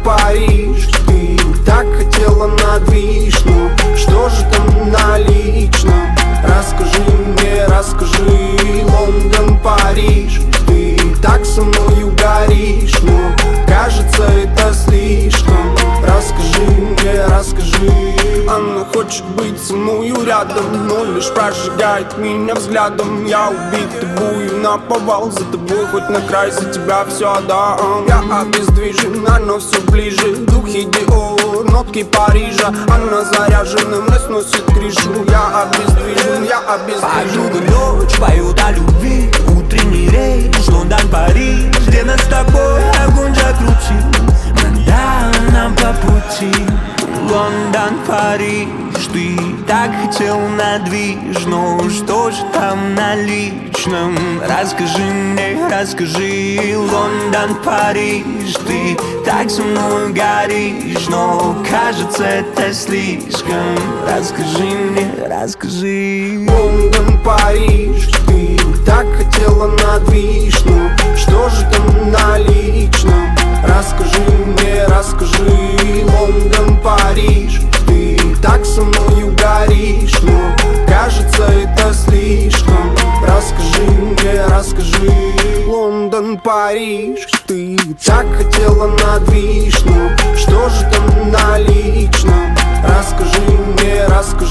Париж. Ты так хотела на движ, ну что же там наличном? Расскажи мне, расскажи. Лондон, Париж. Ты так со мною горишь, но кажется это слишком. Расскажи мне, расскажи. Она хочет быть со мною рядом, но лишь прожигает меня взглядом. Я убит тобою наповал, за тобой хоть на край, за тебя все отдам. Я обездвижен, но все ближе. Духи Диор, нотки Парижа. Она заряжена, мне сносит крышу. Я обездвижен, я обездвижен. Подруга ночь поют о любви. Утренний рейс, Лондон, Париж. Где нас с тобой огонь закрутил. Да, нам по пути. Лондон, Париж. Ты так хотел на движ, но что же там наличном? Расскажи мне, расскажи. Лондон, Париж. Ты так со мной горишь, но кажется это слишком. Расскажи мне, расскажи. Лондон, Париж. Ты так хотела на движ, ну что же там наличном? Расскажи мне, расскажи. Лондон, Париж. Ты так со мною горишь, но кажется это слишком. Расскажи мне, расскажи. Лондон, Париж. Ты так хотела на движ, ну что же там наличном? Расскажи мне, расскажи.